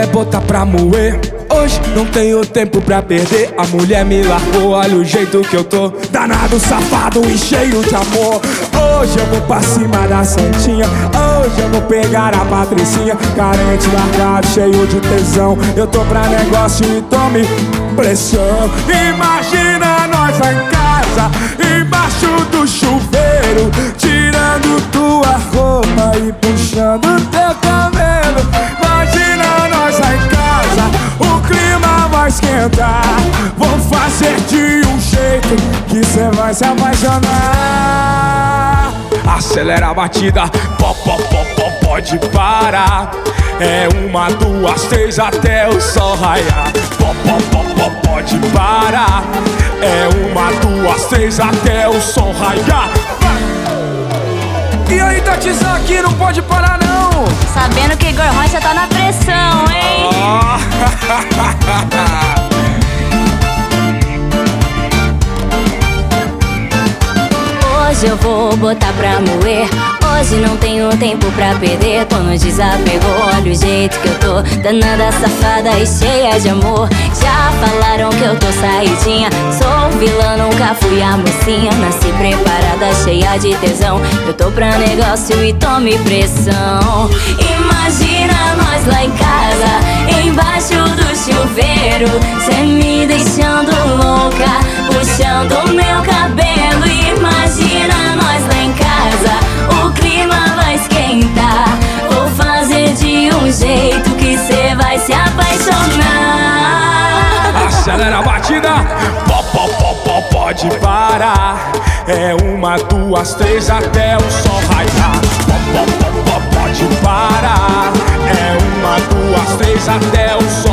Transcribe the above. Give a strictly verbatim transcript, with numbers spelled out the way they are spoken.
é botar pra moer. Hoje não tenho tempo pra perder. A mulher me largou, olha o jeito que eu tô. Danado, safado e cheio de amor. Hoje eu vou pra cima da santinha. Hoje eu vou pegar a Patricinha. Carente, largado, cheio de tesão. Eu tô pra negócio e tome pressão. Imagina nós lá em casa, embaixo do chuveiro, tirando tua roupa e puxando teu cabelo. Imagina nós lá em casa, o clima vai esquentar. Vou fazer de um jeito que cê vai se apaixonar. Acelera a batida, pó, pó, pó, pó, pode parar. É uma, duas, três até o sol raiar. Pó, pó, pó, pó, pode parar. É uma, duas, três até o sol raiar. E aí, Tatizão, aqui não pode parar não. Sabendo que Igor Rocha tá na pressão, hein? Oh. Hoje eu vou botar pra moer. Hoje não tenho tempo pra perder. Tô no desapego, olha o jeito que eu tô. Danada, safada e cheia de amor. Já falaram que eu tô saidinha. Sou vilã, nunca fui a mocinha. Nasci preparada, cheia de tesão. Eu tô pra negócio e tome pressão. Imagina nós lá em casa, embaixo do chuveiro, cê me deixando louca, puxando meu cabelo. Imagina nós lá em casa, o clima vai esquentar. Vou fazer de um jeito que cê vai se apaixonar. Acelera a batida, pó, pó, pó, pó, pode parar. É uma, duas, três até o sol raiar. Pó, pó, pó, pó, pode parar. É uma, duas, três até o sol